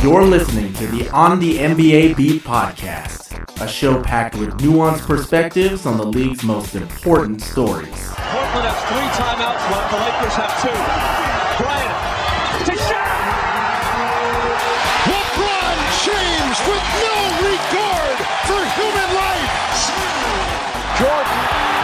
You're listening to the On the NBA Beat podcast, a show packed with nuanced perspectives on the league's most important stories. Portland has 3 timeouts left. The Lakers have 2. Bryant to shot. LeBron James with no regard for human life. Jordan.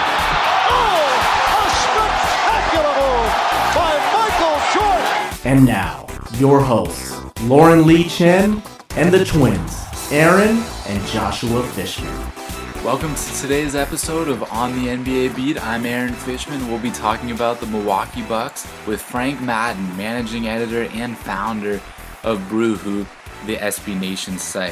Oh, a spectacular move by Michael Jordan. And now, your hosts, Lauren Lee Chen and the twins, Aaron and Joshua Fishman. Welcome to today's episode of On the NBA Beat. I'm Aaron Fishman. We'll be talking about the Milwaukee Bucks with Frank Madden, managing editor and founder of Brew Hoop, the SB Nation site.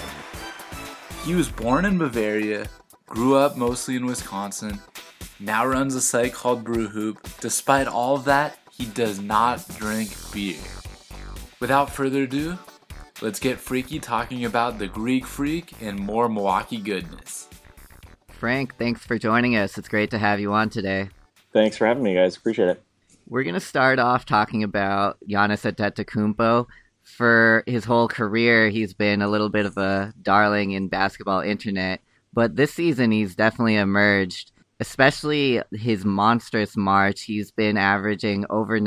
He was born in Bavaria, grew up mostly in Wisconsin, now runs a site called Brew Hoop. Despite all of that, he does not drink beer. Without further ado, let's get freaky talking about the Greek Freak and more Milwaukee goodness. Frank, thanks for joining us. It's great to have you on today. Thanks for having me, guys. Appreciate it. We're going to start off talking about Giannis Antetokounmpo. For his whole career, he's been a little bit of a darling in basketball internet, but this season he's definitely emerged, especially his monstrous March. He's been averaging over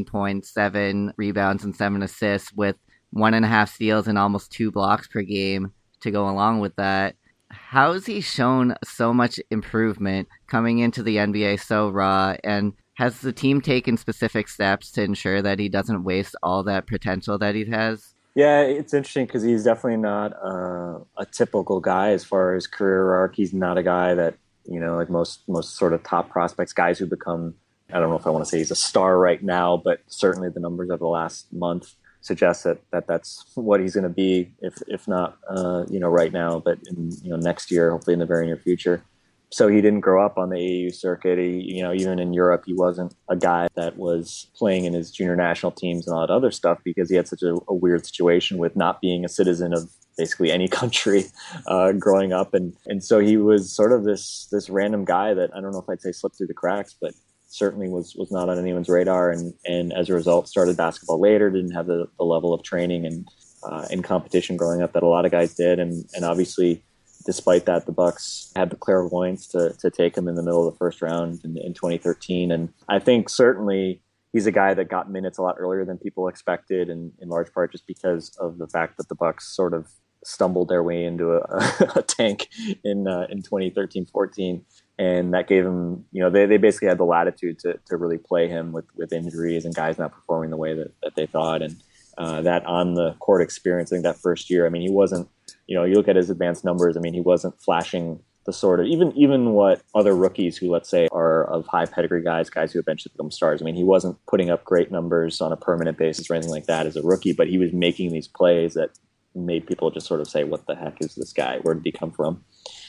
19.7 rebounds and 7 assists with 1.5 steals and almost 2 blocks per game to go along with that. How has he shown so much improvement coming into the NBA so raw, and has the team taken specific steps to ensure that he doesn't waste all that potential that he has? Yeah, it's interesting because he's definitely not a typical guy as far as career arc. He's not a guy that, you know, like most sort of top prospects, guys who become, I don't know if I want to say he's a star right now, but certainly the numbers of the last month suggest that that's what he's going to be, if not, right now, but in, next year, hopefully in the very near future. So he didn't grow up on the AAU circuit. He, even in Europe, he wasn't a guy that was playing in his junior national teams and all that other stuff because he had such a weird situation with not being a citizen of basically any country growing up. And so he was sort of this random guy that, I don't know if I'd say slipped through the cracks, but certainly was not on anyone's radar. And as a result, started basketball later, didn't have the level of training and competition growing up that a lot of guys did. And obviously, despite that, the Bucks had the clairvoyance to take him in the middle of the first round in 2013. And I think certainly he's a guy that got minutes a lot earlier than people expected, and in large part just because of the fact that the Bucks sort of stumbled their way into a tank in 2013-14. And that gave him, they basically had the latitude to really play him with injuries and guys not performing the way that they thought. And that on the court experience, I think that first year, I mean, he wasn't, you look at his advanced numbers, I mean, he wasn't flashing the sort of, even what other rookies who, let's say, are of high pedigree guys who eventually become stars. I mean, he wasn't putting up great numbers on a permanent basis or anything like that as a rookie, but he was making these plays that made people just sort of say, what the heck is this guy? Where did he come from?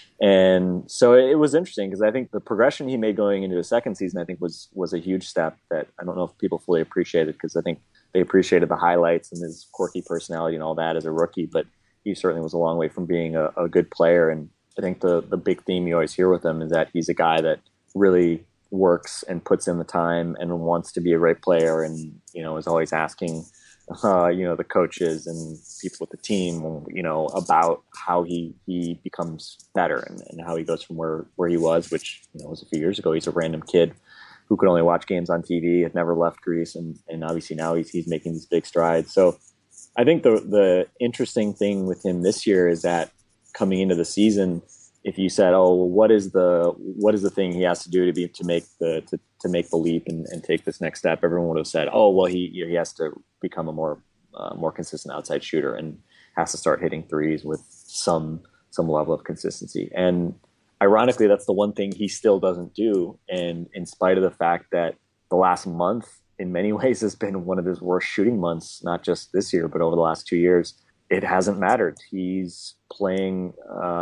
And so it was interesting because I think the progression he made going into his second season, I think was a huge step that I don't know if people fully appreciated, because I think they appreciated the highlights and his quirky personality and all that as a rookie, but he certainly was a long way from being a good player. And I think the big theme you always hear with him is that he's a guy that really works and puts in the time and wants to be a great player, and, is always asking the coaches and people with the team, about how he becomes better and how he goes from where he was, which, was a few years ago. He's a random kid who could only watch games on TV, had never left Greece. And obviously now he's making these big strides. So I think the interesting thing with him this year is that coming into the season, if you said, "Oh, what is the thing he has to do to make the leap and take this next step?" Everyone would have said, "Oh, well, he has to become a more consistent outside shooter and has to start hitting threes with some level of consistency." And ironically, that's the one thing he still doesn't do. And in spite of the fact that the last month, in many ways, has been one of his worst shooting months, not just this year, but over the last 2 years, it hasn't mattered. He's playing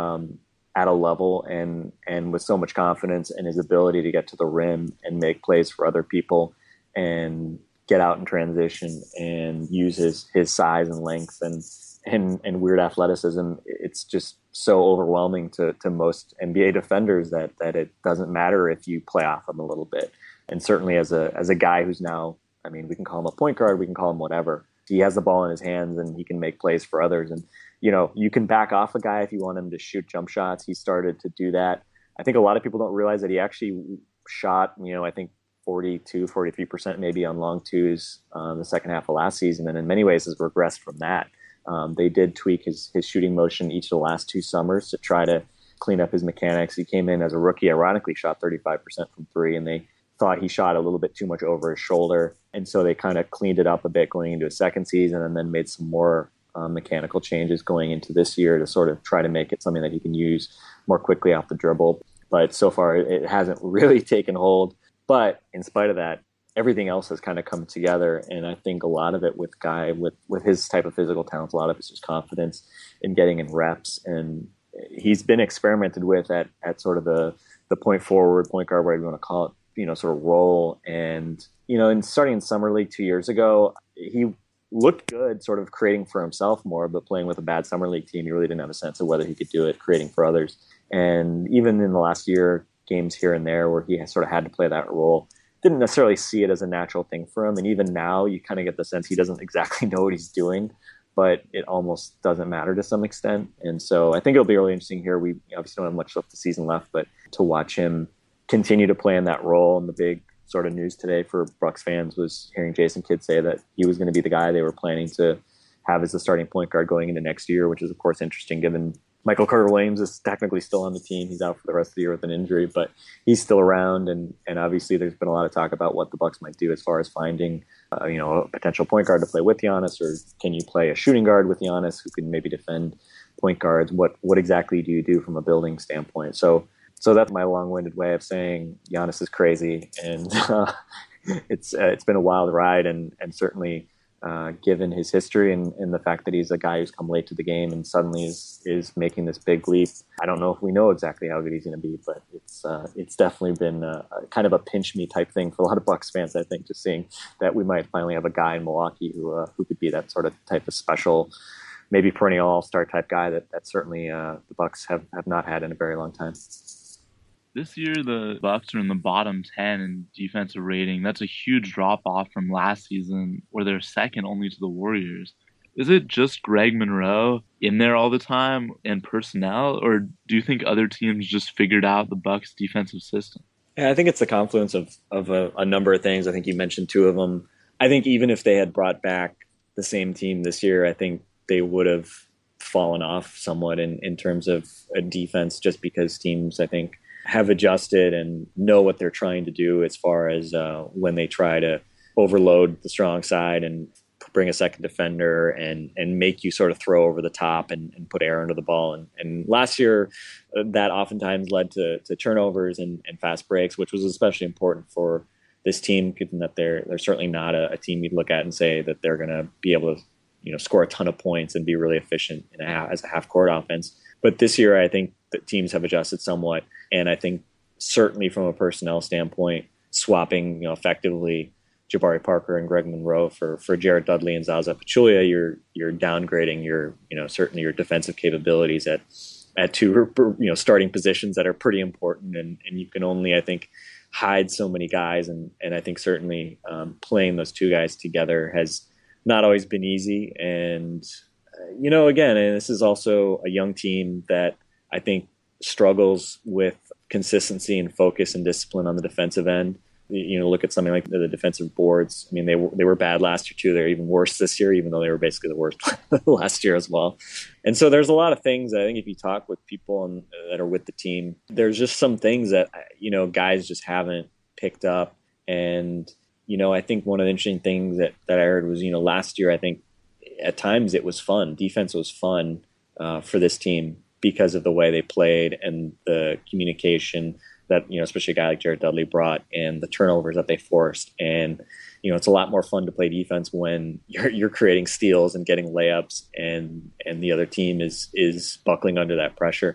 at a level and with so much confidence in his ability to get to the rim and make plays for other people and get out in transition and use his size and length and weird athleticism. It's just so overwhelming to most NBA defenders that it doesn't matter if you play off him a little bit. And certainly as a guy who's now, I mean, we can call him a point guard, we can call him whatever. he has the ball in his hands and he can make plays for others. And, you can back off a guy if you want him to shoot jump shots. He started to do that. I think a lot of people don't realize that he actually shot, I think 42, 43% maybe on long twos the second half of last season. And in many ways has regressed from that. They did tweak his shooting motion each of the last 2 summers to try to clean up his mechanics. He came in as a rookie, ironically shot 35% from 3, and they thought he shot a little bit too much over his shoulder. And so they kind of cleaned it up a bit going into his second season, and then made some more mechanical changes going into this year to sort of try to make it something that he can use more quickly off the dribble. But so far it hasn't really taken hold. But in spite of that, everything else has kind of come together. And I think a lot of it with his type of physical talent, a lot of it's just confidence in getting in reps. And he's been experimented with at sort of the point forward, point guard, whatever you want to call it, sort of role. And, in starting in Summer League 2 years ago, he looked good sort of creating for himself more, but playing with a bad Summer League team, he really didn't have a sense of whether he could do it creating for others. And even in the last year, games here and there where he sort of had to play that role, didn't necessarily see it as a natural thing for him. And even now you kind of get the sense he doesn't exactly know what he's doing, but it almost doesn't matter to some extent. And so I think it'll be really interesting here. We obviously don't have much left the season left, but to watch him continue to play in that role. And the big sort of news today for Bucks fans was hearing Jason Kidd say that he was going to be the guy they were planning to have as the starting point guard going into next year, which is of course interesting given Michael Carter-Williams is technically still on the team. He's out for the rest of the year with an injury, but he's still around. And obviously there's been a lot of talk about what the Bucks might do as far as finding, a potential point guard to play with Giannis, or can you play a shooting guard with Giannis who can maybe defend point guards? What exactly do you do from a building standpoint? So that's my long-winded way of saying Giannis is crazy, and it's been a wild ride, and certainly given his history and the fact that he's a guy who's come late to the game and suddenly is making this big leap. I don't know if we know exactly how good he's going to be, but it's definitely been kind of a pinch me type thing for a lot of Bucks fans. I think just seeing that we might finally have a guy in Milwaukee who could be that sort of type of special, maybe perennial all-star type guy that certainly the Bucks have not had in a very long time. This year, the Bucks are in the bottom 10 in defensive rating. That's a huge drop-off from last season, where they're second only to the Warriors. Is it just Greg Monroe in there all the time and personnel, or do you think other teams just figured out the Bucks' defensive system? Yeah, I think it's the confluence of a number of things. I think you mentioned 2 of them. I think even if they had brought back the same team this year, I think they would have fallen off somewhat in terms of a defense, just because teams, I think, have adjusted and know what they're trying to do as far as when they try to overload the strong side and bring a second defender and make you sort of throw over the top and put air under the ball. And last year, that oftentimes led to turnovers and fast breaks, which was especially important for this team, given that they're certainly not a team you'd look at and say that they're going to be able to score a ton of points and be really efficient as a half-court offense. But this year, I think that teams have adjusted somewhat. And I think certainly from a personnel standpoint, swapping effectively Jabari Parker and Greg Monroe for Jared Dudley and Zaza Pachulia, you're downgrading certainly your defensive capabilities at 2 starting positions that are pretty important. And you can only, I think, hide so many guys. And I think certainly playing those 2 guys together has not always been easy. And again, and this is also a young team that I think struggles with consistency and focus and discipline on the defensive end. Look at something like the defensive boards. I mean, they were bad last year too. They're even worse this year, even though they were basically the worst last year as well. And so there's a lot of things I think if you talk with people that are with the team, there's just some things that, guys just haven't picked up. And, I think one of the interesting things that I heard was, last year, I think at times it was fun. Defense was fun for this team because of the way they played and the communication that, especially a guy like Jared Dudley brought, and the turnovers that they forced. And, it's a lot more fun to play defense when you're creating steals and getting layups and the other team is buckling under that pressure.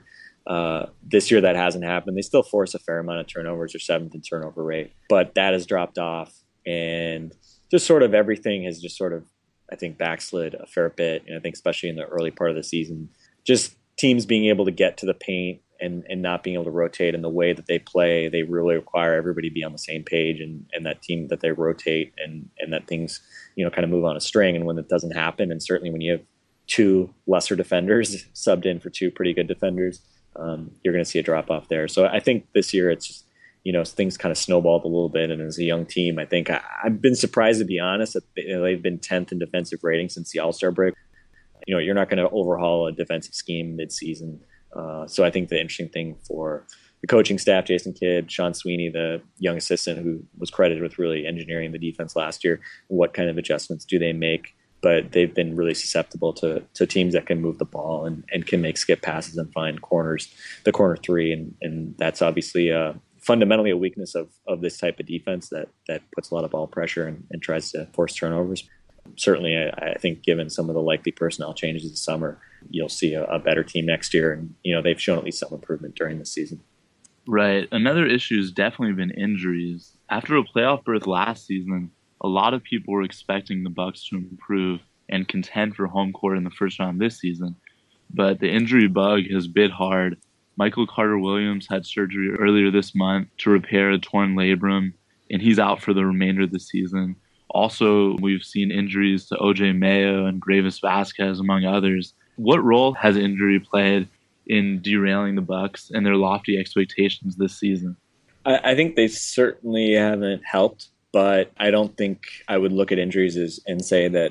This year that hasn't happened. They still force a fair amount of turnovers, or 7th in turnover rate, but that has dropped off, and just sort of everything has just sort of, I think, backslid a fair bit. And I think especially in the early part of the season, just teams being able to get to the paint and not being able to rotate in the way that they play. They really require everybody to be on the same page and that team that they rotate and that things, kind of move on a string. And when that doesn't happen, and certainly when you have two lesser defenders subbed in for two pretty good defenders, you're going to see a drop off there. So I think this year it's just, things kind of snowballed a little bit. And as a young team, I think I've been surprised, to be honest, that they've been 10th in defensive rating since the All-Star break. You're not going to overhaul a defensive scheme mid-season. So I think the interesting thing for the coaching staff, Jason Kidd, Sean Sweeney, the young assistant who was credited with really engineering the defense last year, what kind of adjustments do they make? But they've been really susceptible to teams that can move the ball and can make skip passes and find corners, the corner three. And that's obviously fundamentally a weakness of this type of defense that puts a lot of ball pressure and tries to force turnovers. Certainly, I think given some of the likely personnel changes this summer, you'll see a better team next year. And, they've shown at least some improvement during the season. Right. Another issue has definitely been injuries. After a playoff berth last season, a lot of people were expecting the Bucks to improve and contend for home court in the first round this season. But the injury bug has bit hard. Michael Carter-Williams had surgery earlier this month to repair a torn labrum, and he's out for the remainder of the season. Also, we've seen injuries to O.J. Mayo and Gravis Vasquez, among others. What role has injury played in derailing the Bucks and their lofty expectations this season? I think they certainly haven't helped, but I don't think I would look at injuries and say that,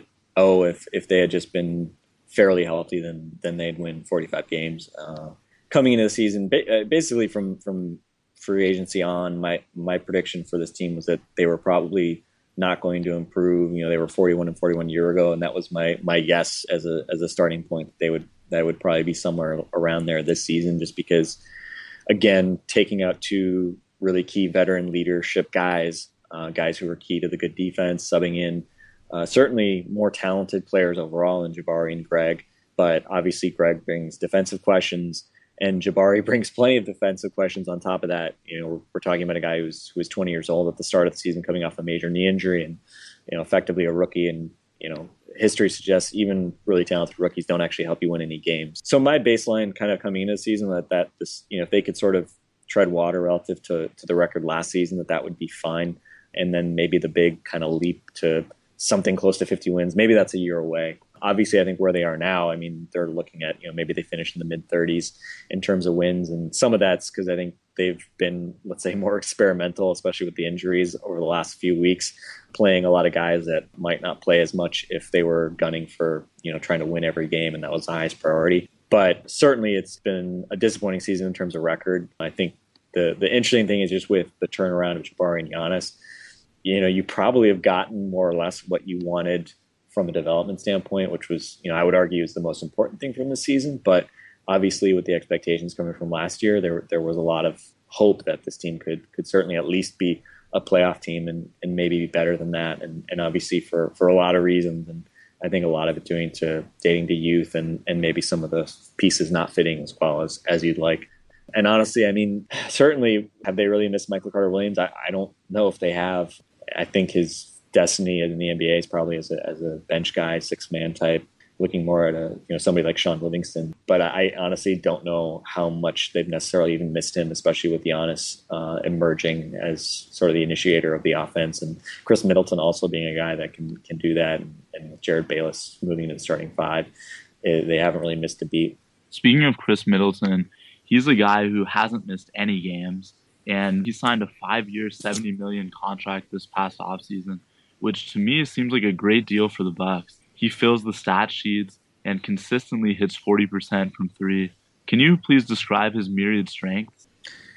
if they had just been fairly healthy, then they'd win 45 games. Coming into the season, basically from free agency on, my prediction for this team was that they were probably not going to improve. They were 41-41 a year ago, and that was my guess as a starting point. That would probably be somewhere around there this season, just because, again, taking out two really key veteran leadership guys who were key to the good defense, subbing in certainly more talented players overall in Jabari and Greg, but obviously Greg brings defensive questions, and Jabari brings plenty of defensive questions on top of that. We're talking about a guy who was 20 years old at the start of the season, coming off a major knee injury, and effectively a rookie. And history suggests even really talented rookies don't actually help you win any games. So my baseline kind of coming into the season that this, if they could sort of tread water relative to the record last season, that would be fine. And then maybe the big kind of leap to something close to 50 wins, maybe that's a year away. Obviously, I think where they are now, they're looking at, maybe they finish in the mid-30s in terms of wins. And some of that's because I think they've been, let's say, more experimental, especially with the injuries over the last few weeks, playing a lot of guys that might not play as much if they were gunning for, trying to win every game, and that was the highest priority. But certainly it's been a disappointing season in terms of record. I think the interesting thing is just with the turnaround of Jabari and Giannis, you probably have gotten more or less what you wanted from a development standpoint, which was, I would argue is the most important thing from this season. But obviously with the expectations coming from last year, there was a lot of hope that this team could certainly at least be a playoff team and maybe be better than that. And obviously for a lot of reasons, and I think a lot of it dating to youth and maybe some of the pieces not fitting as well as you'd like. And honestly, certainly have they really missed Michael Carter-Williams? I don't know if they have. I think his destiny in the NBA is probably as a bench guy, 6-man type, looking more at somebody like Sean Livingston. But I honestly don't know how much they've necessarily even missed him, especially with Giannis emerging as sort of the initiator of the offense, and Chris Middleton also being a guy that can do that, and with Jared Bayless moving to the starting five, they haven't really missed a beat. Speaking of Chris Middleton, he's a guy who hasn't missed any games, and he signed a 5-year, $70 million contract this past offseason, which to me seems like a great deal for the Bucks. He fills the stat sheets and consistently hits 40% from three. Can you please describe his myriad strengths?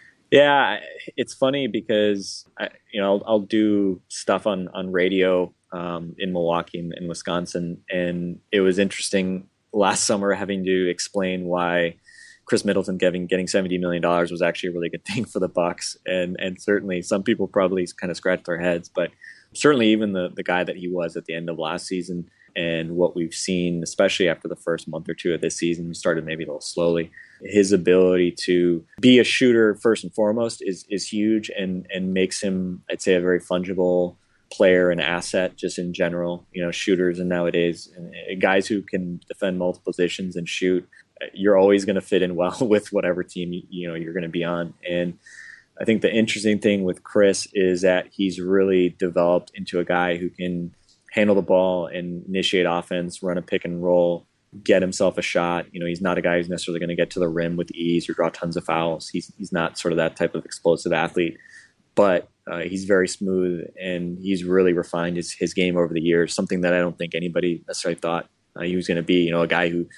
Yeah, it's funny because I'll do stuff on radio in Milwaukee and Wisconsin, and it was interesting last summer having to explain why Chris Middleton getting $70 million was actually a really good thing for the Bucks, and certainly some people probably kind of scratched their heads, but certainly even the guy that he was at the end of last season and what we've seen, especially after the first month or two of this season, we started maybe a little slowly. His ability to be a shooter first and foremost is huge and makes him, I'd say, a very fungible player and asset just in general. Shooters and nowadays guys who can defend multiple positions and shoot. you're always going to fit in well with whatever team you're going to be on. And I think the interesting thing with Chris is that he's really developed into a guy who can handle the ball and initiate offense, run a pick and roll, get himself a shot. He's not a guy who's necessarily going to get to the rim with ease or draw tons of fouls. He's not sort of that type of explosive athlete, but he's very smooth, and he's really refined his game over the years, something that I don't think anybody necessarily thought he was going to be. A guy who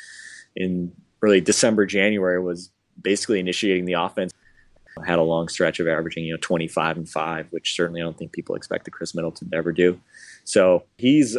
in really December, January was basically initiating the offense, had a long stretch of averaging 25 and 5, which certainly I don't think people expected Chris Middleton to ever do. So he's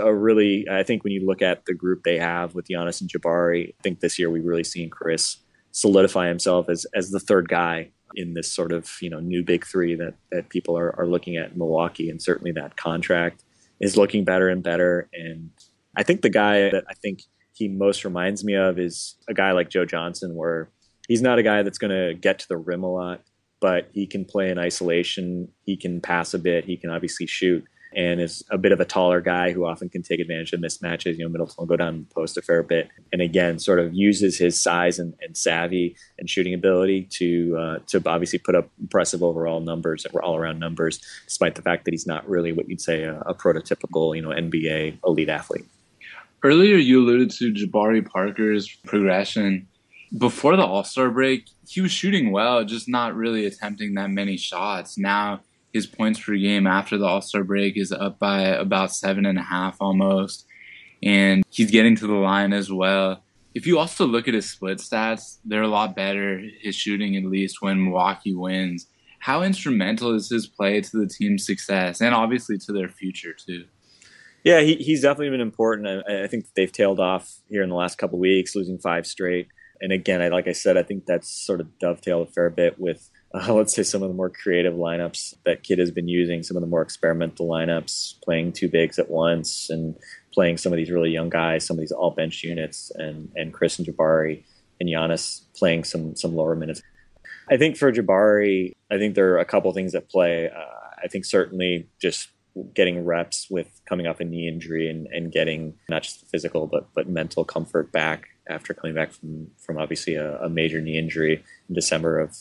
I think when you look at the group they have with Giannis and Jabari, I think this year we've really seen Chris solidify himself as the third guy in this sort of new big three that people are looking at in Milwaukee. And certainly that contract is looking better and better. And I think the guy that I think he most reminds me of is a guy like Joe Johnson, where he's not a guy that's going to get to the rim a lot, but he can play in isolation. He can pass a bit. He can obviously shoot, and is a bit of a taller guy who often can take advantage of mismatches. Middleton will go down the post a fair bit, and again, sort of uses his size and savvy and shooting ability to obviously put up impressive overall numbers, all around numbers, despite the fact that he's not really what you'd say a prototypical NBA elite athlete. Earlier, you alluded to Jabari Parker's progression. Before the All-Star break, he was shooting well, just not really attempting that many shots. Now, his points per game after the All-Star break is up by about 7.5 almost, and he's getting to the line as well. If you also look at his split stats, they're a lot better, his shooting at least, when Milwaukee wins. How instrumental is his play to the team's success, and obviously to their future too? Yeah, he's definitely been important. I think they've tailed off here in the last couple of weeks, losing 5 straight. And again, like I said, I think that's sort of dovetailed a fair bit with, let's say, some of the more creative lineups that Kidd has been using, some of the more experimental lineups, playing 2 bigs at once and playing some of these really young guys, some of these all-bench units, and Chris and Jabari and Giannis playing some lower minutes. I think for Jabari, I think there are a couple things at play. I think certainly just getting reps with coming off a knee injury and getting not just physical but mental comfort back after coming back from obviously a major knee injury in December of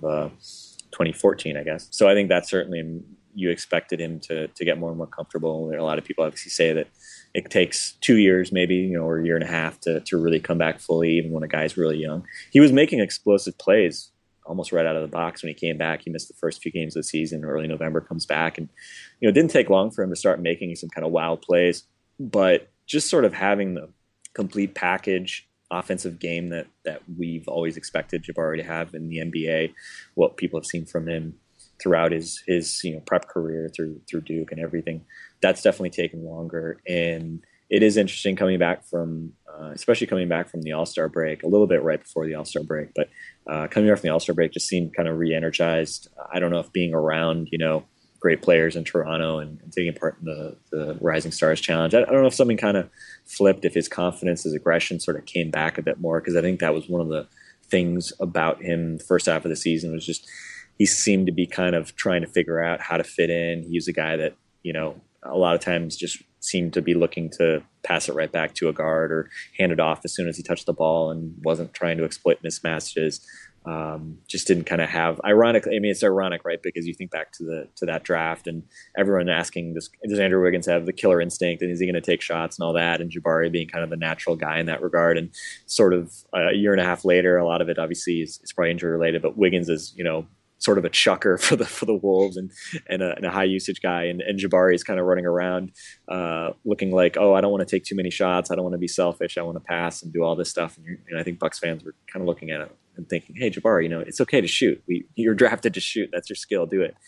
2014, I guess. So I think that certainly you expected him to get more and more comfortable. A lot of people obviously say that it takes 2 years maybe, or a year and a half to really come back fully, even when a guy's really young. He was making explosive plays almost right out of the box when he came back. He missed the first few games of the season. Early November comes back, and it didn't take long for him to start making some kind of wild plays. But just sort of having the complete package offensive game that we've always expected Jabari to have in the NBA, what people have seen from him throughout his prep career through Duke and everything, that's definitely taken longer. And it is interesting coming back from, especially coming back from the All-Star break, a little bit right before the All-Star break, but coming back from the All-Star break just seemed kind of re-energized. I don't know if being around, great players in Toronto and taking part in the Rising Stars Challenge, I don't know if something kind of flipped, if his confidence, his aggression sort of came back a bit more, because I think that was one of the things about him the first half of the season was just he seemed to be kind of trying to figure out how to fit in. He was a guy that, a lot of times just seemed to be looking to pass it right back to a guard or hand it off as soon as he touched the ball and wasn't trying to exploit mismatches. Just didn't kind of have, ironically, it's ironic, right? Because you think back to that draft and everyone asking, does Andrew Wiggins have the killer instinct and is he going to take shots and all that? And Jabari being kind of the natural guy in that regard. And sort of a year and a half later, a lot of it obviously is probably injury related, but Wiggins is, sort of a chucker for the Wolves and a high usage guy. And Jabari is kind of running around looking like, oh, I don't want to take too many shots. I don't want to be selfish. I want to pass and do all this stuff. And I think Bucks fans were kind of looking at it and thinking, hey, Jabari, it's okay to shoot. You're drafted to shoot. That's your skill. Do it.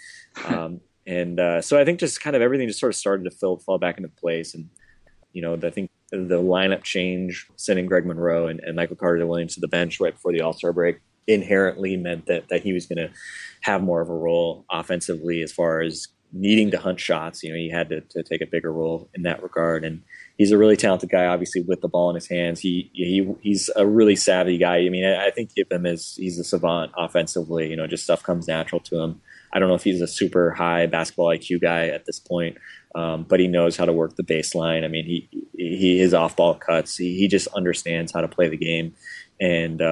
So I think just kind of everything just sort of started to fall back into place. And, I think the lineup change, sending Greg Monroe and Michael Carter-Williams to the bench right before the All-Star break inherently meant that he was going to have more of a role offensively as far as needing to hunt shots. He had to take a bigger role in that regard. And he's a really talented guy, obviously, with the ball in his hands. He's a really savvy guy. I think of him as he's a savant offensively. Just stuff comes natural to him. I don't know if he's a super high basketball IQ guy at this point, but he knows how to work the baseline. His off-ball cuts. He just understands how to play the game. And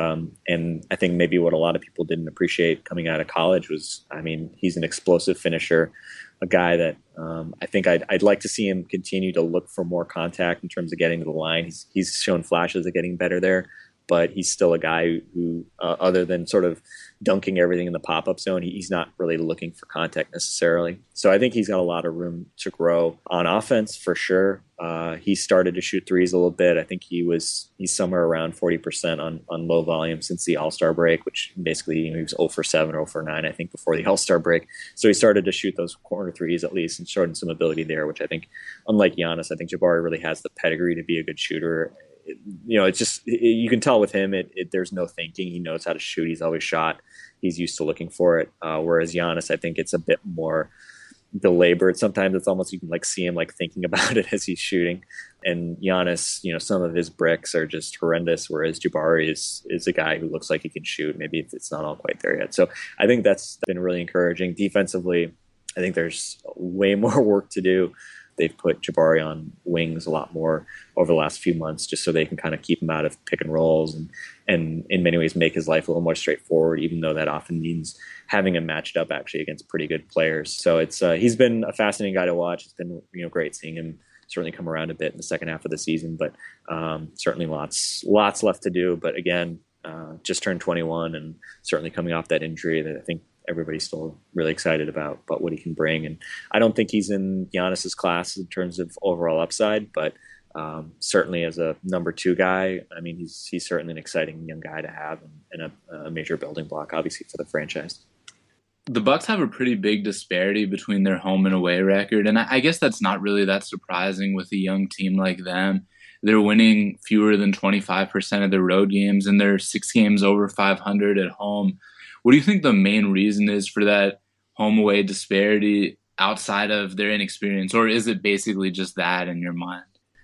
I think maybe what a lot of people didn't appreciate coming out of college was, I mean, he's an explosive finisher, a guy that I think I'd like to see him continue to look for more contact in terms of getting to the line. He's shown flashes of getting better there, but he's still a guy who, other than sort of dunking everything in the pop-up zone, he's not really looking for contact necessarily. So I think he's got a lot of room to grow on offense for sure. He started to shoot threes a little bit. I think he's somewhere around 40% on low volume since the All-Star break, which basically he was 0 for 7 or 0 for 9, I think, before the All-Star break. So he started to shoot those corner threes at least and showed some ability there, which I think, unlike Giannis, I think Jabari really has the pedigree to be a good shooter. It's just, you can tell with him, there's no thinking. He knows how to shoot. He's always shot. He's used to looking for it. Whereas Giannis, I think it's a bit more belabored. Sometimes it's almost, you can like see him like thinking about it as he's shooting. And Giannis, some of his bricks are just horrendous. Whereas Jabari is a guy who looks like he can shoot. Maybe it's not all quite there yet. So I think that's been really encouraging. Defensively, I think there's way more work to do. They've put Jabari on wings a lot more over the last few months just so they can kind of keep him out of pick and rolls and in many ways make his life a little more straightforward, even though that often means having him matched up actually against pretty good players. So it's he's been a fascinating guy to watch. It's been great seeing him certainly come around a bit in the second half of the season, but certainly lots left to do. But again, just turned 21 and certainly coming off that injury that I think everybody's still really excited about what he can bring. And I don't think he's in Giannis's class in terms of overall upside, but certainly as a number 2 guy, I mean, he's certainly an exciting young guy to have and a major building block, obviously, for the franchise. The Bucks have a pretty big disparity between their home and away record, and I guess that's not really that surprising with a young team like them. They're winning fewer than 25% of their road games, and they're 6 games over 500 at home. What do you think the main reason is for that home-away disparity outside of their inexperience, or is it basically just that in your mind?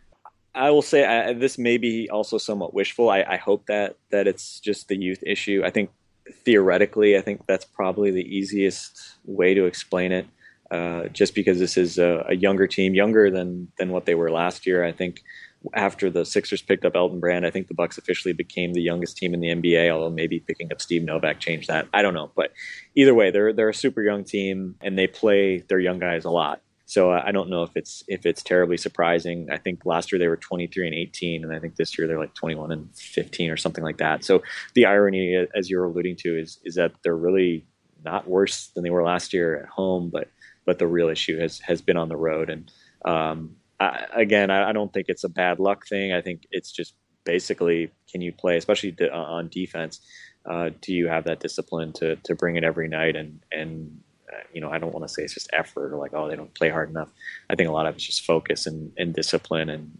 I will say this may be also somewhat wishful. I hope that it's just the youth issue. I think theoretically, I think that's probably the easiest way to explain it, just because this is a younger team, younger than what they were last year. I think after the Sixers picked up Elton Brand, I think the Bucks officially became the youngest team in the NBA, although maybe picking up Steve Novak changed that. I don't know. But either way, they're a super young team, and they play their young guys a lot. So I don't know if it's terribly surprising. I think last year they were 23 and 18, and I think this year they're like 21 and 15 or something like that. So the irony, as you're alluding to, is that they're really not worse than they were last year at home, but the real issue has been on the road. And I don't think it's a bad luck thing. I think it's just basically, can you play, especially on defense? Do you have that discipline to bring it every night? And I don't want to say it's just effort or like, oh, they don't play hard enough. I think a lot of it's just focus and discipline and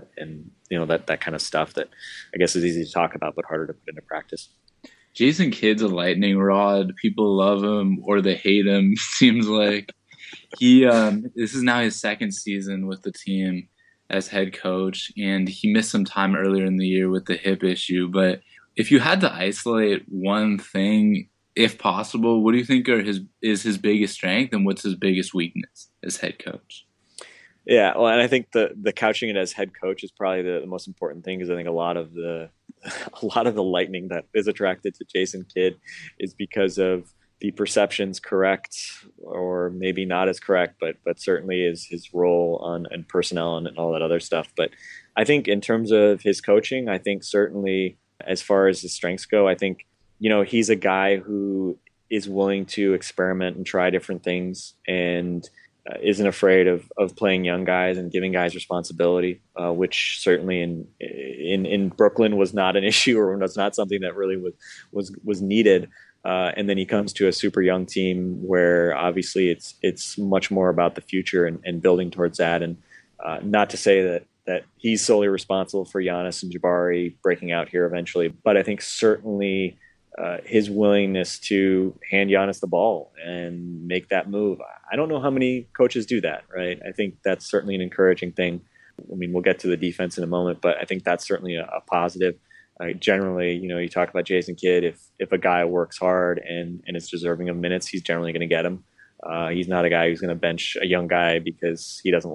that kind of stuff that I guess is easy to talk about but harder to put into practice. Jason Kidd's a lightning rod. People love him or they hate him. Seems like he. This is now his 2nd season with the team as head coach, and he missed some time earlier in the year with the hip issue. But if you had to isolate one thing, if possible, what do you think is his biggest strength and what's his biggest weakness as head coach? Yeah, well, and I think the couching it as head coach is probably the most important thing, because I think a lot of the lightning that is attracted to Jason Kidd is because of the perceptions, correct or maybe not as correct, but certainly is his role and personnel and all that other stuff. But I think in terms of his coaching, I think certainly as far as his strengths go, I think he's a guy who is willing to experiment and try different things and isn't afraid of playing young guys and giving guys responsibility, which certainly in Brooklyn was not an issue or was not something that really was needed. And then he comes to a super young team where obviously it's much more about the future and building towards that. And not to say that he's solely responsible for Giannis and Jabari breaking out here eventually, but I think certainly his willingness to hand Giannis the ball and make that move. I don't know how many coaches do that, right? I think that's certainly an encouraging thing. I mean, we'll get to the defense in a moment, but I think that's certainly a positive. Generally, you talk about Jason Kidd, if a guy works hard and is deserving of minutes, he's generally going to get them. He's not a guy who's going to bench a young guy because he doesn't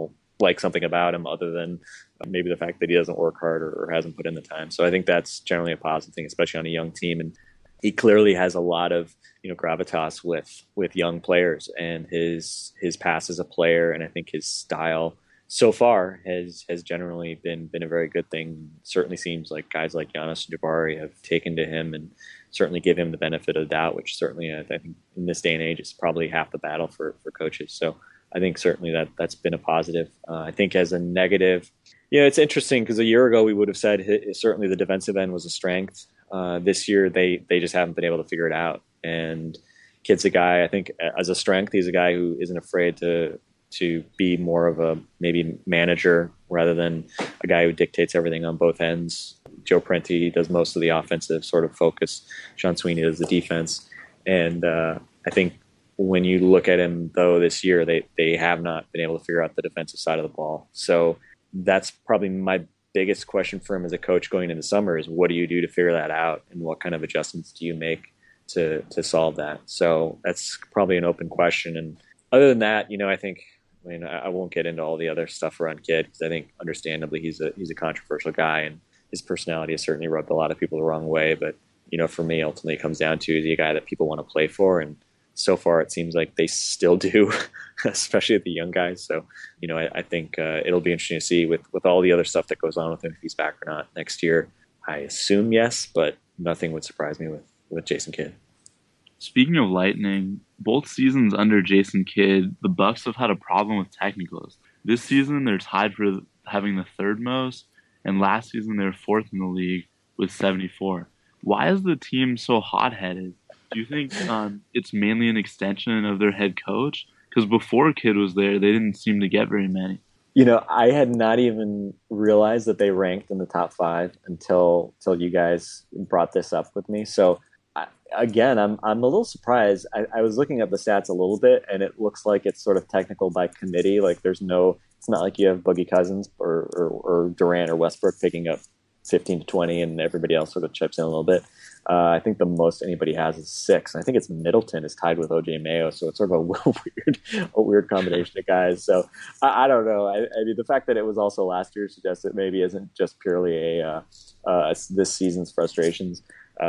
like something about him other than maybe the fact that he doesn't work hard or hasn't put in the time. So I think that's generally a positive thing, especially on a young team. And he clearly has a lot of gravitas with young players, and his pass as a player, and I think his style so far has generally been a very good thing. Certainly seems like guys like Giannis and Jabari have taken to him and certainly give him the benefit of the doubt, which certainly I think in this day and age is probably half the battle for coaches. So I think certainly that's been a positive. I think as a negative, it's interesting because a year ago we would have said certainly the defensive end was a strength. This year they just haven't been able to figure it out. And Kidd's a guy, I think as a strength, he's a guy who isn't afraid to be more of a maybe manager rather than a guy who dictates everything on both ends. Joe Prenti does most of the offensive sort of focus. Sean Sweeney does the defense. And I think when you look at him, though, this year, they have not been able to figure out the defensive side of the ball. So that's probably my biggest question for him as a coach going into summer is what do you do to figure that out, and what kind of adjustments do you make to solve that? So that's probably an open question. And other than that, I won't get into all the other stuff around Kidd because I think understandably he's a controversial guy, and his personality has certainly rubbed a lot of people the wrong way. But for me, ultimately, it comes down to is he a guy that people want to play for, and so far it seems like they still do, especially at the young guys. So I think it'll be interesting to see with all the other stuff that goes on with him if he's back or not next year. I assume yes, but nothing would surprise me with Jason Kidd. Speaking of Lightning, both seasons under Jason Kidd, the Bucks have had a problem with technicals. This season, they're tied for having the third most, and last season they were fourth in the league with 74. Why is the team so hot-headed? Do you think it's mainly an extension of their head coach? Because before Kidd was there, they didn't seem to get very many. I had not even realized that they ranked in the top 5 until you guys brought this up with me. So again, I'm a little surprised. I was looking up the stats a little bit, and it looks like it's sort of technical by committee. Like it's not like you have Boogie Cousins or Durant or Westbrook picking up 15 to 20, and everybody else sort of chips in a little bit. I think the most anybody has is 6. I think it's Middleton is tied with OJ Mayo, so it's sort of a weird combination of guys. So I don't know. I mean, the fact that it was also last year suggests it maybe isn't just purely this season's frustrations.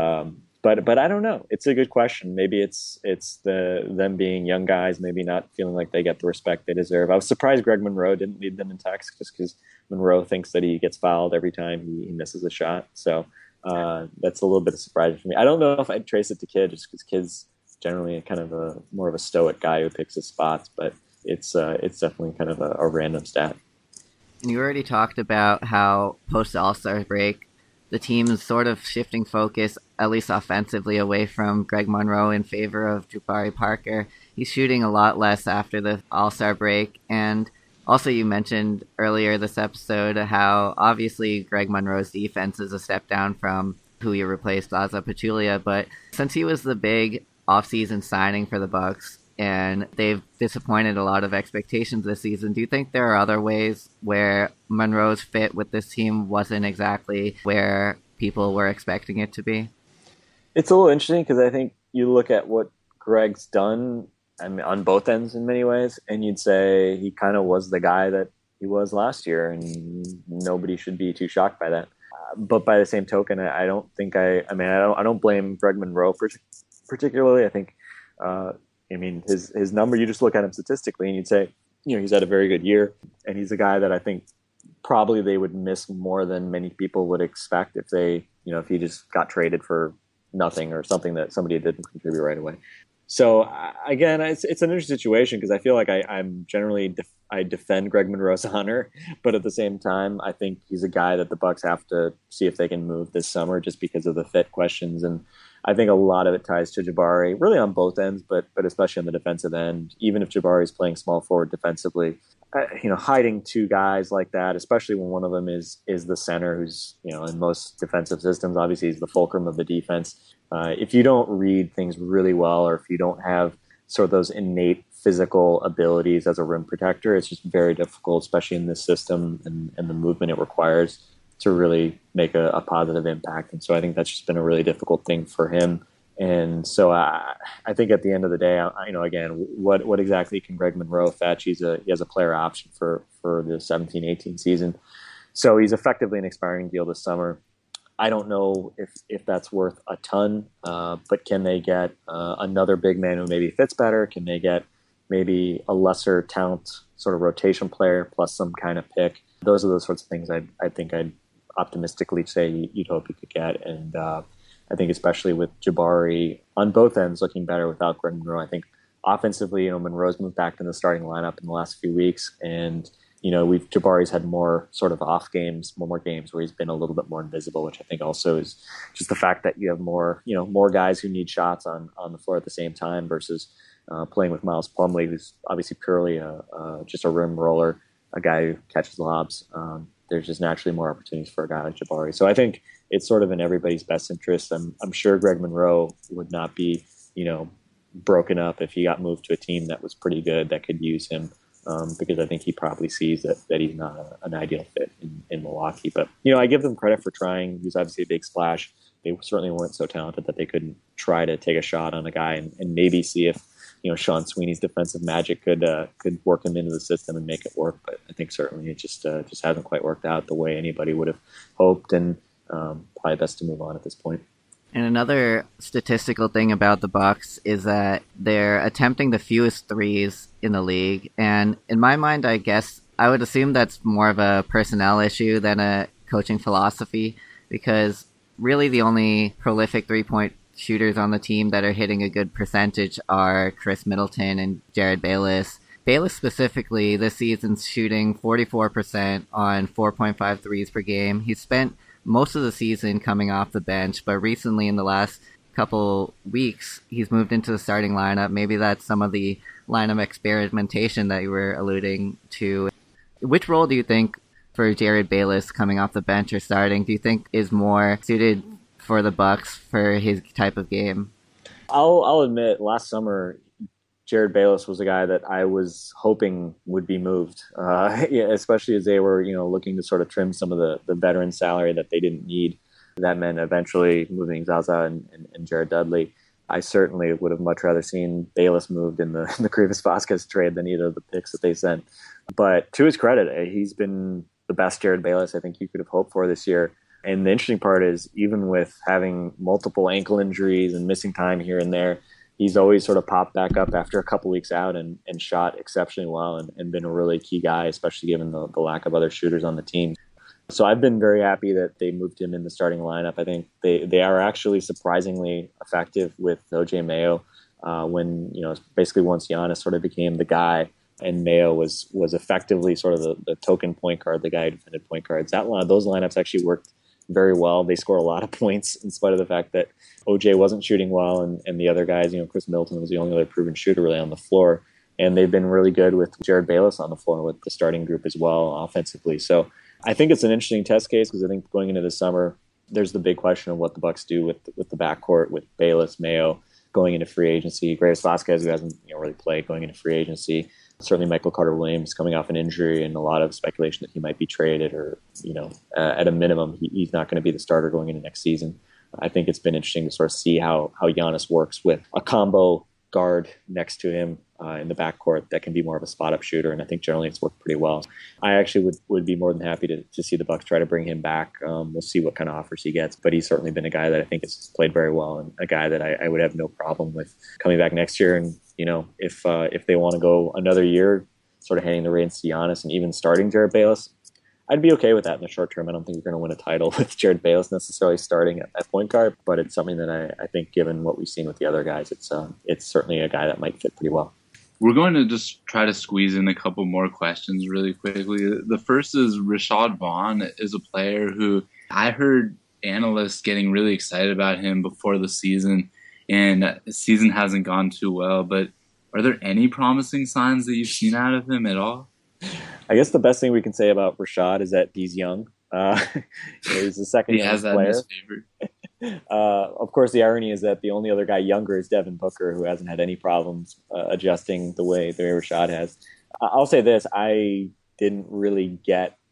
But I don't know. It's a good question. Maybe it's them being young guys, maybe not feeling like they get the respect they deserve. I was surprised Greg Monroe didn't lead them in tax just because Monroe thinks that he gets fouled every time he misses a shot. So that's a little bit of surprise for me. I don't know if I'd trace it to Kidd just because Kidd's generally kind of more of a stoic guy who picks his spots, but it's definitely kind of a random stat. And you already talked about how post All-Star break, the team is sort of shifting focus, at least offensively, away from Greg Monroe in favor of Jabari Parker. He's shooting a lot less after the All-Star break. And also you mentioned earlier this episode how obviously Greg Monroe's defense is a step down from who you replaced, Zaza Pachulia. But since he was the big offseason signing for the Bucks, and they've disappointed a lot of expectations this season, do you think there are other ways where Monroe's fit with this team wasn't exactly where people were expecting it to be? It's a little interesting because I think you look at what Greg's done on both ends in many ways, and you'd say he kind of was the guy that he was last year, and nobody should be too shocked by that. But by the same token, I don't think I don't blame Greg Monroe particularly. I think his number, you just look at him statistically and you'd say, he's had a very good year, and he's a guy that I think probably they would miss more than many people would expect if if he just got traded for nothing or something that somebody didn't contribute right away. So again, it's an interesting situation because I feel like I'm generally I defend Greg Monroe's honor, but at the same time, I think he's a guy that the Bucks have to see if they can move this summer just because of the fit questions. And I think a lot of it ties to Jabari, really on both ends, but especially on the defensive end. Even if Jabari is playing small forward defensively, hiding two guys like that, especially when one of them is the center, who's in most defensive systems, obviously he's the fulcrum of the defense. If you don't read things really well, or if you don't have sort of those innate physical abilities as a rim protector, it's just very difficult, especially in this system and the movement it requires to really make a positive impact. And so I think that's just been a really difficult thing for him And so I think at the end of the day, again, what exactly can Greg Monroe fetch? He has a player option for the 17-18 season. So he's effectively an expiring deal this summer. I don't know if that's worth a ton, but can they get another big man who maybe fits better? Can they get maybe a lesser talent sort of rotation player plus some kind of pick? Those are the sorts of things I think I'd optimistically say you'd hope you could get. And I think especially with Jabari on both ends looking better without Greg Monroe. I think offensively, Monroe's moved back in the starting lineup in the last few weeks, and Jabari's had more sort of off games, more games where he's been a little bit more invisible, which I think also is just the fact that you have more guys who need shots on the floor at the same time versus playing with Miles Plumlee, who's obviously purely just a rim roller, a guy who catches lobs. There's just naturally more opportunities for a guy like Jabari. So I think it's sort of in everybody's best interest. I'm sure Greg Monroe would not be, broken up if he got moved to a team that was pretty good that could use him. Because I think he probably sees that he's not an ideal fit in Milwaukee. But, I give them credit for trying. He was obviously a big splash. They certainly weren't so talented that they couldn't try to take a shot on a guy and maybe see if, Sean Sweeney's defensive magic could work him into the system and make it work. But I think certainly it just hasn't quite worked out the way anybody would have hoped, and probably best to move on at this point. And another statistical thing about the Bucks is that they're attempting the fewest threes in the league. And in my mind, I guess I would assume that's more of a personnel issue than a coaching philosophy, because really the only prolific three-point shooters on the team that are hitting a good percentage are Chris Middleton and Jared Bayless. Bayless specifically this season's shooting 44% on 4.5 threes per game. He's spent most of the season coming off the bench, but recently in the last couple weeks, he's moved into the starting lineup. Maybe that's some of the lineup experimentation that you were alluding to. Which role do you think for Jared Bayless coming off the bench or starting, do you think is more suited for the Bucks for his type of game? I'll admit, last summer, Jared Bayless was a guy that I was hoping would be moved, especially as they were, looking to sort of trim some of the veteran salary that they didn't need. That meant eventually moving Zaza and Jared Dudley. I certainly would have much rather seen Bayless moved in the Krivas Vasquez trade than either of the picks that they sent. But to his credit, he's been the best Jared Bayless I think you could have hoped for this year. And the interesting part is, even with having multiple ankle injuries and missing time here and there, he's always sort of popped back up after a couple weeks out and shot exceptionally well and been a really key guy, especially given the lack of other shooters on the team. So I've been very happy that they moved him in the starting lineup. I think they are actually surprisingly effective with OJ Mayo when, basically once Giannis sort of became the guy and Mayo was effectively sort of the token point guard, the guy who defended point guards. Those lineups actually worked very well. They scored a lot of points in spite of the fact that OJ wasn't shooting well and the other guys, Chris Middleton was the only other proven shooter really on the floor. And they've been really good with Jared Bayless on the floor with the starting group as well offensively. So I think it's an interesting test case because I think going into the summer, there's the big question of what the Bucks do with the backcourt with Bayless, Mayo going into free agency, Graves Vasquez, who hasn't really played going into free agency. Certainly Michael Carter-Williams coming off an injury and a lot of speculation that he might be traded or, at a minimum, he's not going to be the starter going into next season. I think it's been interesting to sort of see how Giannis works with a combo guard next to him in the backcourt that can be more of a spot-up shooter, and I think generally it's worked pretty well. I actually would be more than happy to see the Bucks try to bring him back. We'll see what kind of offers he gets, but he's certainly been a guy that I think has played very well and a guy that I would have no problem with coming back next year. And if they want to go another year, sort of handing the reins to Giannis and even starting Jared Bayless, I'd be okay with that in the short term. I don't think you're going to win a title with Jared Bayless necessarily starting at point guard, but it's something that I think, given what we've seen with the other guys, it's certainly a guy that might fit pretty well. We're going to just try to squeeze in a couple more questions really quickly. The first is Rashad Vaughn is a player who I heard analysts getting really excited about him before the season, and the season hasn't gone too well, but are there any promising signs that you've seen out of him at all? I guess the best thing we can say about Rashad is that he's young. He's the second youngest player. He has that in his favor. Of course, the irony is that the only other guy younger is Devin Booker, who hasn't had any problems adjusting the way Rashad has. I'll say this: I didn't really get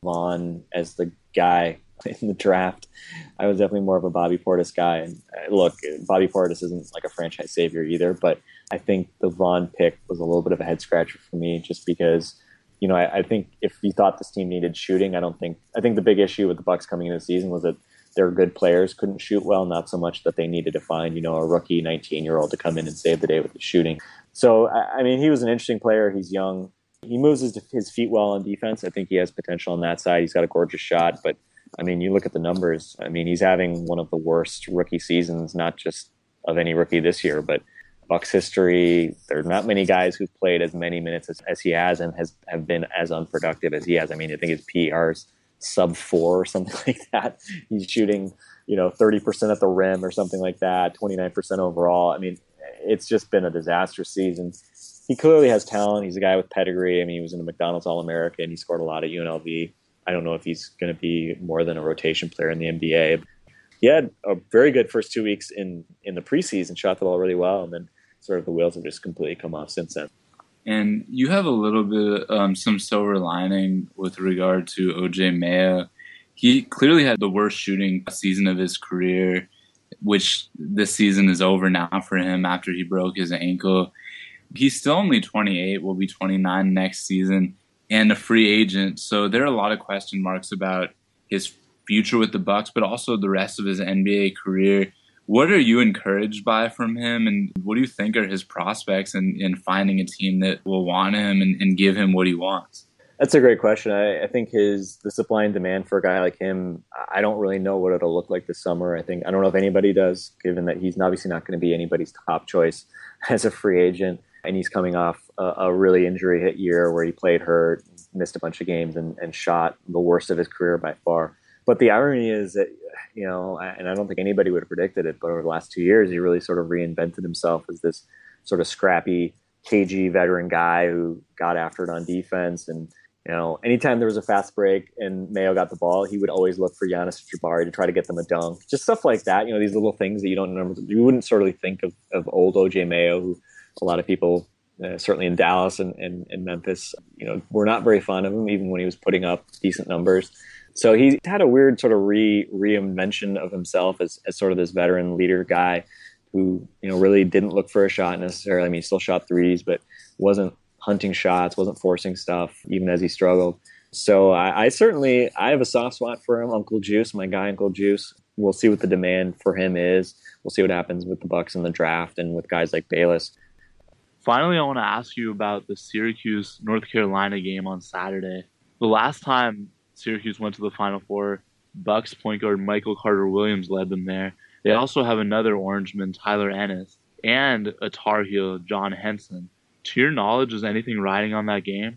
Vaughn as the guy in the draft. I was definitely more of a Bobby Portis guy. And look, Bobby Portis isn't like a franchise savior either, but I think the Vaughn pick was a little bit of a head scratcher for me just because, you know, I think if you thought this team needed shooting, I think the big issue with the Bucks coming into the season was that their good players couldn't shoot well, not so much that they needed to find, you know, a rookie 19-year-old to come in and save the day with the shooting. So, I mean, he was an interesting player. He's young. He moves his feet well on defense. I think he has potential on that side. He's got a gorgeous shot, but I mean, you look at the numbers. I mean, he's having one of the worst rookie seasons, not just of any rookie this year, but Bucks history. There are not many guys who've played as many minutes as he has and have been as unproductive as he has. I mean, I think his PER is sub 4 or something like that. He's shooting, you know, 30% at the rim or something like that, 29% overall. I mean, it's just been a disastrous season. He clearly has talent. He's a guy with pedigree. I mean, he was in the McDonald's All-American. He scored a lot at UNLV. I don't know if he's going to be more than a rotation player in the NBA. He had a very good first 2 weeks in the preseason, shot the ball really well, and then sort of the wheels have just completely come off since then. And you have a little bit some silver lining with regard to OJ Mayo. He clearly had the worst shooting season of his career, which this season is over now for him after he broke his ankle. He's still only 28, will be 29 next season, and a free agent. So there are a lot of question marks about his future with the Bucks, but also the rest of his NBA career. What are you encouraged by from him, and what do you think are his prospects in finding a team that will want him and give him what he wants? That's a great question. I think the supply and demand for a guy like him, I don't really know what it'll look like this summer. I don't know if anybody does, given that he's obviously not going to be anybody's top choice as a free agent. And he's coming off a really injury hit year where he played hurt, missed a bunch of games, and shot the worst of his career by far. But the irony is that, you know, and I don't think anybody would have predicted it, but over the last 2 years, he really sort of reinvented himself as this sort of scrappy, cagey veteran guy who got after it on defense. And, you know, anytime there was a fast break and Mayo got the ball, he would always look for Giannis Jabari to try to get them a dunk. Just stuff like that. You know, these little things that you wouldn't sort of think of old OJ Mayo, who a lot of people, certainly in Dallas and Memphis, you know, were not very fond of him, even when he was putting up decent numbers. So he had a weird sort of reinvention of himself as sort of this veteran leader guy who, you know, really didn't look for a shot necessarily. I mean, he still shot threes, but wasn't hunting shots, wasn't forcing stuff, even as he struggled. So I have a soft spot for him. Uncle Juice, my guy, Uncle Juice. We'll see what the demand for him is. We'll see what happens with the Bucks in the draft and with guys like Bayless. Finally, I want to ask you about the Syracuse-North Carolina game on Saturday. The last time Syracuse went to the Final Four, Bucks point guard Michael Carter-Williams led them there. They also have another Orangeman, Tyler Ennis, and a Tar Heel, John Henson. To your knowledge, is anything riding on that game?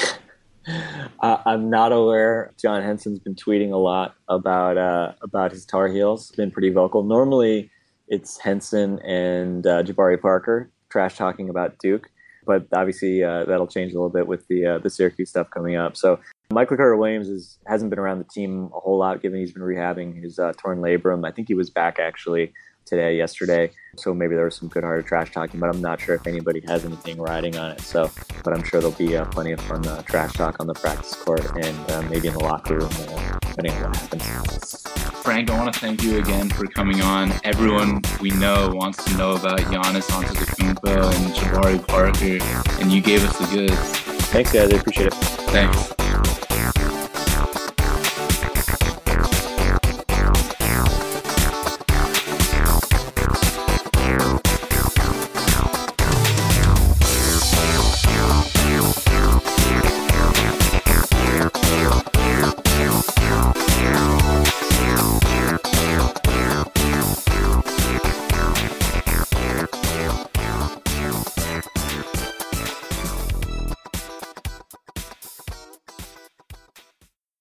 I'm not aware. John Henson's been tweeting a lot about his Tar Heels. He's been pretty vocal. Normally, it's Henson and Jabari Parker trash talking about Duke, but obviously that'll change a little bit with the Syracuse stuff coming up. So Michael Carter-Williams hasn't been around the team a whole lot, given he's been rehabbing his torn labrum. I think he was back actually yesterday. So maybe there was some good-hearted trash talking, but I'm not sure if anybody has anything riding on it. So, but I'm sure there'll be plenty of fun trash talk on the practice court and maybe in the locker room, depending on what happens. Frank, I want to thank you again for coming on. Everyone we know wants to know about Giannis Antetokounmpo and Jabari Parker, and you gave us the goods. Thanks, guys. I appreciate it. Thanks.